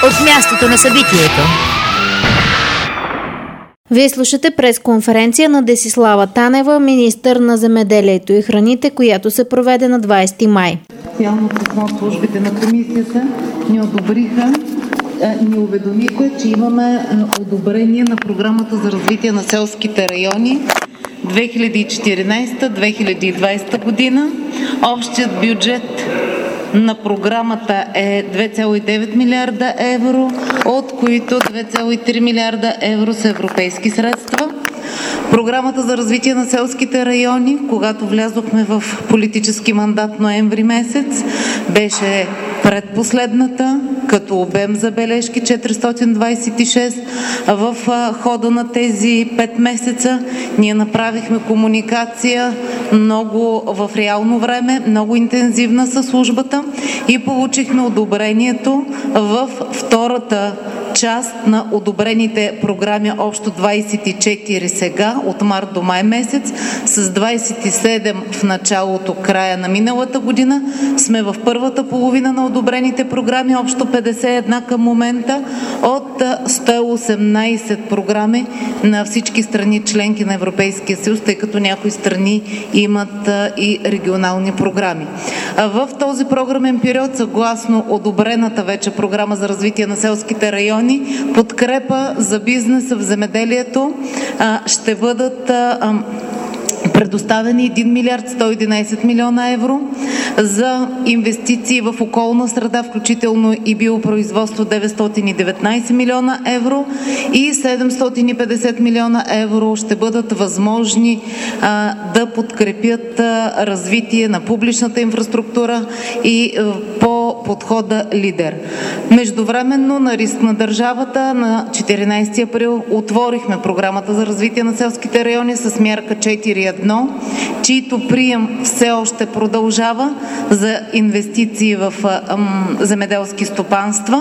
от мястото на събитието. Вие слушате пресконференция на Десислава Танева, министър на земеделието и храните, която се проведе на 20 май. Специално писмо службите на комисията ни одобриха, ни уведомиха, че имаме одобрение на програмата за развитие на селските райони 2014-2020 година. Общият бюджет на програмата е 2,9 милиарда евро, от които 2,3 милиарда евро са европейски средства. Програмата за развитие на селските райони, когато влязохме в политически мандат ноември месец, беше предпоследната, като обем забележки 426. В хода на тези 5 месеца ние направихме комуникация много в реално време, много интензивна със службата и получихме одобрението в втората част на одобрените програми, общо 24 сега, от март до май месец, с 27 в началото, края на миналата година. Сме в първата половина на одобрените програми, общо 51 към момента, от 118 програми на всички страни членки на Европейския съюз, тъй като някои страни имат и регионални програми. В този програмен период, съгласно одобрената вече програма за развитие на селските райони, подкрепа за бизнеса в земеделието ще бъдат предоставени 1 милиард 111 милиона евро, за инвестиции в околна среда, включително и биопроизводство 919 милиона евро и 750 милиона евро ще бъдат възможни да подкрепят развитие на публичната инфраструктура и по подхода лидер. Междувременно на риск на държавата на 14 април отворихме програмата за развитие на селските райони с мярка 4.1, чието прием все още продължава за инвестиции в земеделски стопанства.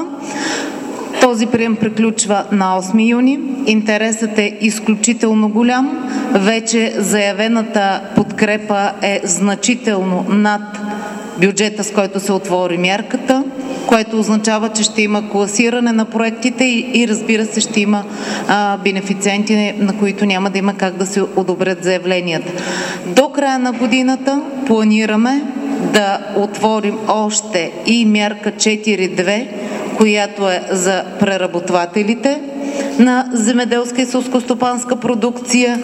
Този прием приключва на 8 юни. Интересът е изключително голям. Вече заявената подкрепа е значително над бюджета, с който се отвори мярката, което означава, че ще има класиране на проектите и разбира се, ще има бенефициенти, на които няма да има как да се одобрят заявленията. До края на годината планираме да отворим още и мярка 4.2, която е за преработвателите на земеделска и селскостопанска продукция,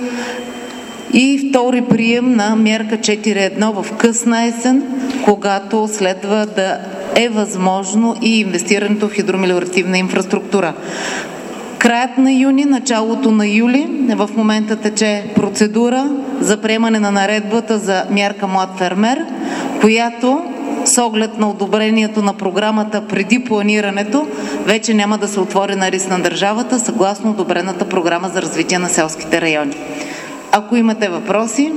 и втори прием на мярка 4.1 в късна есен, когато следва да е възможно и инвестирането в хидромелиоративна инфраструктура. Краят на юни, началото на юли, в момента тече процедура за приемане на наредбата за мярка Млад фермер, която с оглед на одобрението на програмата преди планирането, вече няма да се отвори на риск на държавата, съгласно одобрената програма за развитие на селските райони. Ако имате въпроси,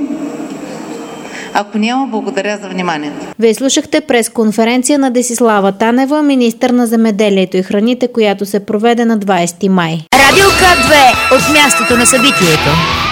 ако няма, благодаря за вниманието. Вие слушахте пресконференция на Десислава Танева, министър на земеделието и храните, която се проведе на 20 май. Радио К2 от мястото на събитието.